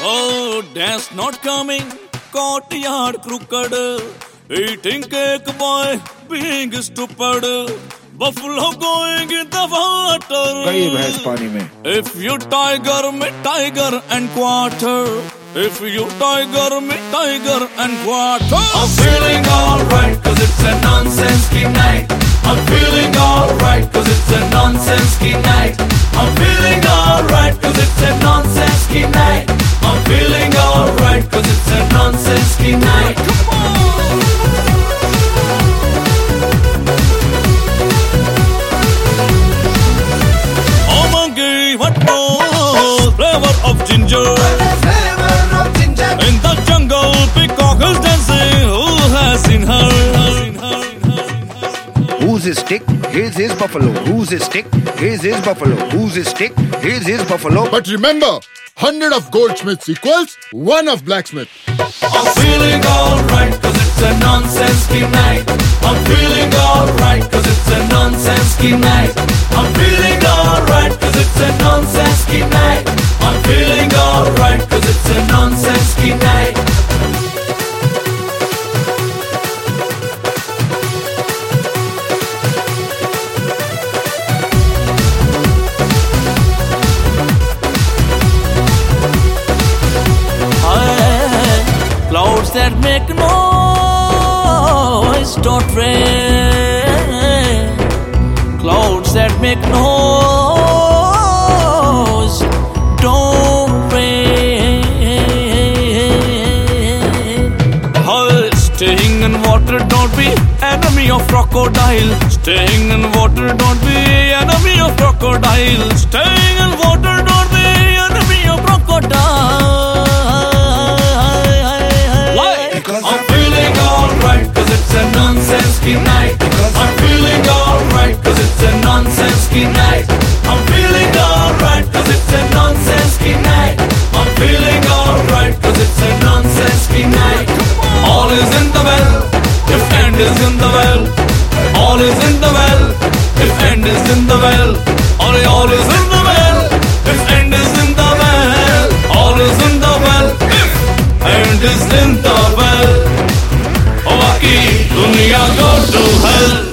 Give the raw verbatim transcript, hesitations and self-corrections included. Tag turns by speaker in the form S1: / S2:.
S1: Oh, dance not coming, courtyard crooked, eating cake boy, being stupid, buffalo going in the water.
S2: कई भैंस पानी में.
S1: If you tiger me tiger and quarter, if you tiger me tiger and quarter. I'm feeling alright cause it's a nonsense night. I'm feeling alright cause it's a nonsense night. I'm feeling alright cause it's a nonsense night. I'm feeling alright cause it's a nonsense night. Come on! Oh monkey, what no flavor of ginger?
S2: Flavor of ginger.
S1: In the jungle, peacock is dancing. Who has seen her? Seen her?
S2: Who's his stick? Here's his buffalo. Who's his stick? Here's his buffalo. Who's his stick? Here's his buffalo.
S3: But remember, hundred of goldsmiths equals one of blacksmith.
S1: I'm feeling alright cause it's a nonsense night. I'm feeling alright cause it's a nonsense night. I'm feeling alright cause it's a nonsense night. I'm feeling alright cause it's a nonsense night. Clouds that make noise don't rain. Clouds that make noise don't rain. Oh, staying in water, don't be enemy of crocodile. Staying in water, don't be enemy of crocodile. Staying in water, don't be enemy of crocodile. I'm feeling alright cause it's a nonsense night. I'm feeling alright cause it's a nonsense night. I'm feeling alright cause it's a nonsense night. I'm feeling alright cause it's a nonsense night. All is in the well, if end is in the well. All is in the well, if end is in the well. All, all is in the well, if end is in the well. All is in the well, if end is in the well. Dunia go to hell.